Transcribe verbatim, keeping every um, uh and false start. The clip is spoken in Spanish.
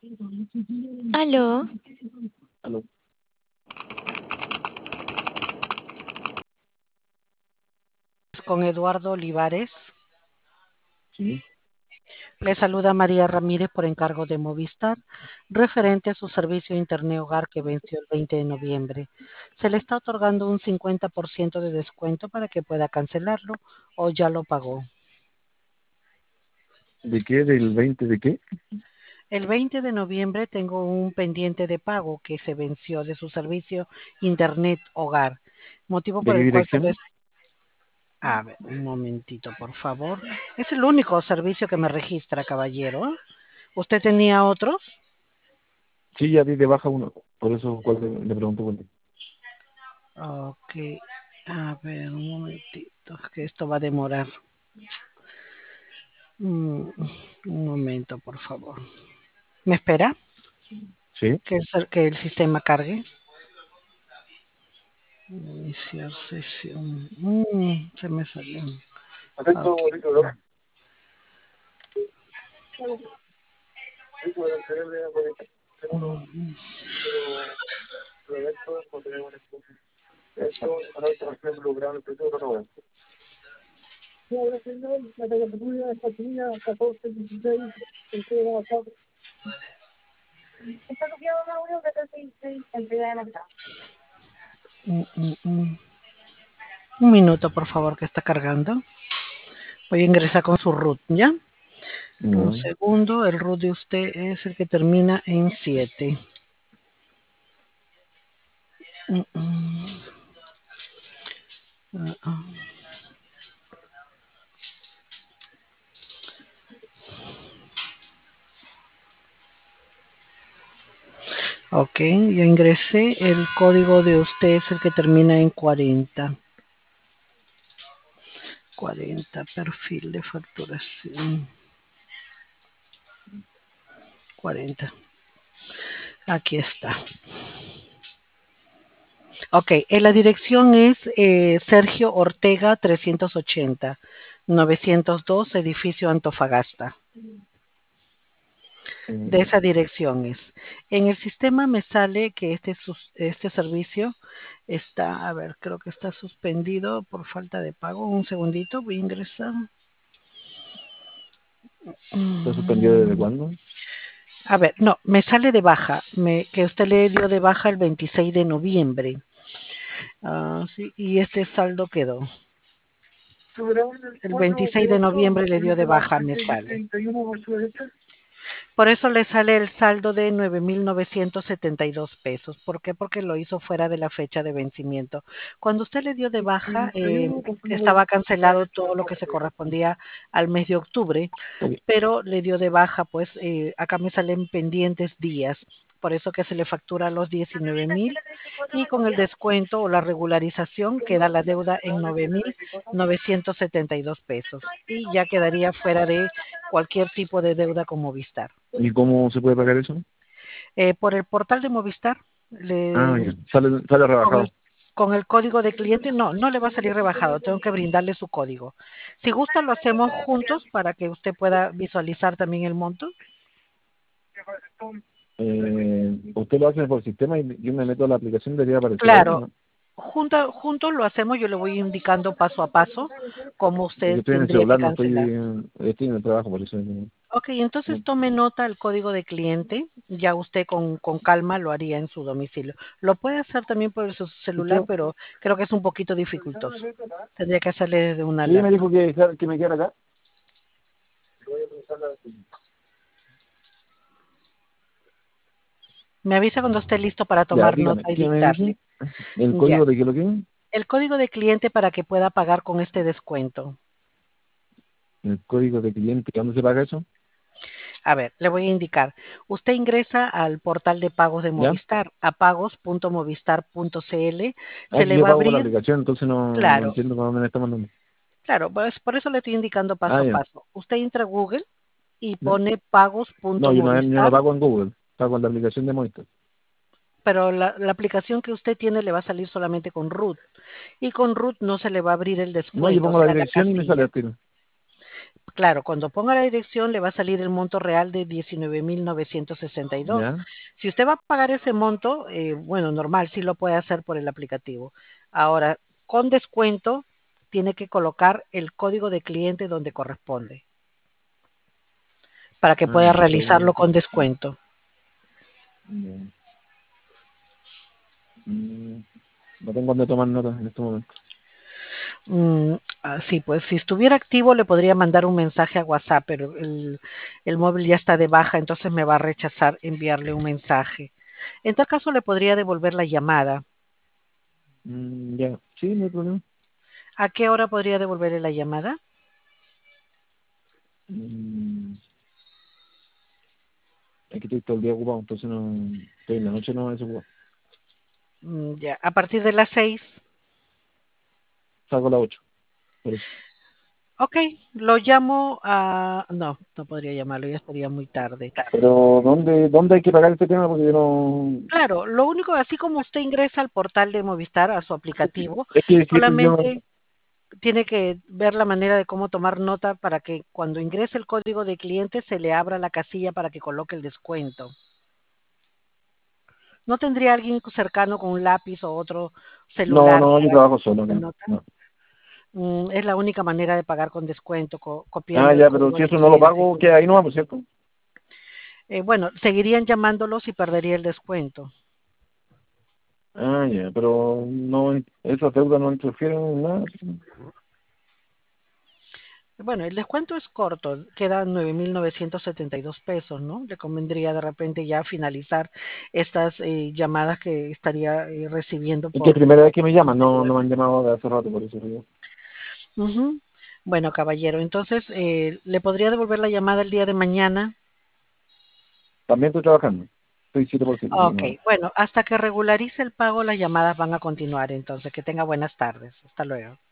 Aló, Aló. Con Eduardo Olivares. Sí. Le saluda María Ramírez por encargo de Movistar, referente a su servicio de Internet Hogar que venció el veinte de noviembre. Se le está otorgando un cincuenta por ciento de descuento para que pueda cancelarlo o ya lo pagó. ¿De qué? ¿Del veinte de qué? El veinte de noviembre tengo un pendiente de pago que se venció de su servicio Internet Hogar, motivo ¿De por qué el cual se les... dirección? A ver, un momentito, por favor. Es el único servicio que me registra, caballero. ¿Usted tenía otros? Sí, ya di de baja uno. Por eso cuál le, le pregunto cuál. Ok, a ver, un momentito, que esto va a demorar. Mm, un momento, por favor. ¿Me espera? Sí. Que el, que el sistema cargue. Iniciar sesión. Mm, se me salió. Atento, Ok. Rico, ¿no? Rico, el cerebro de cuarenta segundos, Mm, pero pero esto no tenemos esto, ahora por ejemplo, gran el precio de la sí, ahora señor, la temperatura esta tenía catorce, dieciséis, el que era acá. Está copiado una uno, catorce, dieciséis, en primera de Navidad. mm, mm, mm. Un minuto, por favor, que está cargando. Voy a ingresar con su root, ¿ya? Un No. segundo, el root de usted es el que termina en siete. Mm, mm. Ah, ah. Ok, ya ingresé. El código de usted es el que termina en cuarenta. cuarenta, perfil de facturación. cuarenta. Aquí está. Ok, eh, la dirección es eh, Sergio Ortega trescientos ochenta, novecientos dos, edificio Antofagasta. De Eh, esa dirección es. En el sistema me sale que este, sus- este servicio está, a ver, creo que está suspendido por falta de pago. Un segundito, voy a ingresar. ¿Está suspendido desde Mm, cuándo? A ver, no, me sale de baja, me, que usted le dio de baja el veintiséis de noviembre. Ah, sí, y este saldo quedó. El veintiséis de noviembre le dio de baja, me sale. Por eso le sale el saldo de nueve mil novecientos setenta y dos pesos. ¿Por qué? Porque lo hizo fuera de la fecha de vencimiento. Cuando usted le dio de baja, eh, estaba cancelado todo lo que se correspondía al mes de octubre, Ok. pero le dio de baja, pues eh, acá me salen pendientes días. Por eso que se le factura los diecinueve mil y con el descuento o la regularización queda la deuda en nueve mil novecientos setenta y dos pesos y ya quedaría fuera de cualquier tipo de deuda con Movistar. ¿Y cómo se puede pagar eso? Eh, por el portal de Movistar, Ah, le, ya. Sale, sale con el rebajado. con el código de cliente, no, no le va a salir rebajado, tengo que brindarle su código. Si gusta, lo hacemos juntos para que usted pueda visualizar también el monto. Eh, usted lo hace por sistema y yo me meto a la aplicación, debería aparecer ahí, Claro, ¿no? junto, juntos lo hacemos, yo le voy indicando paso a paso cómo Es que usted estoy en el tendría que celular, no estoy, cancelar. estoy en el trabajo, por eso. No, Ok, entonces no. tome nota del código de cliente, ya usted con, con calma lo haría en su domicilio. Lo puede hacer también por su celular, Usted- pero creo que es un poquito dificultoso. Tendría que hacerle desde una Sí, me laptop. dijo que, que me quedara acá. Me avisa cuando esté listo para Ya, tomar dígame, nota y ¿qué me dice? dictarle. ¿El Ya. código de qué lo que? El código de cliente para que pueda pagar con este descuento. El código de cliente, ¿dónde se paga eso? A ver, le voy a indicar. Usted ingresa al portal de pagos de ¿Ya? Movistar, a pagos punto movistar punto cl. Ah, Se que le yo va a pago por la abrir, aplicación, entonces no, no claro, entiendo cómo me está mandando. claro, pues por eso le estoy indicando paso Ah, a ya. paso. Usted entra a Google y ¿Ya? pone No, yo no, yo no pagos punto movistar, pago en Google, pago en la aplicación de Movistar. pero la, la aplicación que usted tiene le va a salir solamente con root. Y con root no se le va a abrir el No, yo descuento, o pongo la sea, la dirección y me sale casilla. al tiro. Claro, cuando ponga la dirección le va a salir el monto real de diecinueve mil novecientos sesenta y dos. ¿Ya? Si usted va a pagar ese monto, eh, bueno, normal, sí lo puede hacer por el aplicativo. Ahora, con descuento, tiene que colocar el código de cliente donde corresponde para que Ah, pueda el código de realizarlo con cliente. descuento. Ya. Mm, no tengo dónde tomar notas en este momento. Mm, así pues, si estuviera activo le podría mandar un mensaje a WhatsApp, pero el, el móvil ya está de baja, entonces me va a rechazar enviarle un mensaje. En tal caso le podría devolver la llamada. Mm, ya, sí, no hay problema. ¿A qué hora podría devolverle la llamada? Mm, aquí estoy todo el día ocupado, entonces no, estoy en la noche no desocupado. Mm, ya, a partir de las seis. Salgo a las ocho, por eso. Ok, lo llamo a... No, no podría llamarlo, ya estaría muy tarde. Pero ¿dónde, dónde hay que pagar este tema? Porque yo no... Claro, lo único, así como usted ingresa al portal de Movistar, a su aplicativo, Es que si esto yo... solamente tiene que ver la manera de cómo tomar nota para que cuando ingrese el código de cliente se le abra la casilla para que coloque el descuento. ¿No tendría alguien cercano con un lápiz o otro No, celular no, yo para trabajo que solo tome acá. nota? No. Mm, es la única manera de pagar con descuento, co- Ah, copiando el ya, pero código si de eso no lo cliente. pago, ¿qué ahí no vamos, cierto? Eh, bueno, seguirían llamándolos y perdería el descuento. Ah, ya, pero no, esas deudas no interfieren en nada. Bueno, el descuento es corto, quedan nueve mil novecientos setenta y dos pesos, ¿no? Le convendría de repente ya finalizar estas eh, llamadas que estaría eh, recibiendo Es que es por, primera vez por que me llaman, no, no anterior. me han llamado de hace rato, por eso digo. Ujú. Bueno, caballero, entonces, eh, ¿le podría devolver la llamada el día de mañana? También estoy trabajando. Estoy siete por siete, así que Ok, no. bueno, hasta que regularice el pago, las llamadas van a continuar, entonces, que tenga buenas tardes. Hasta luego.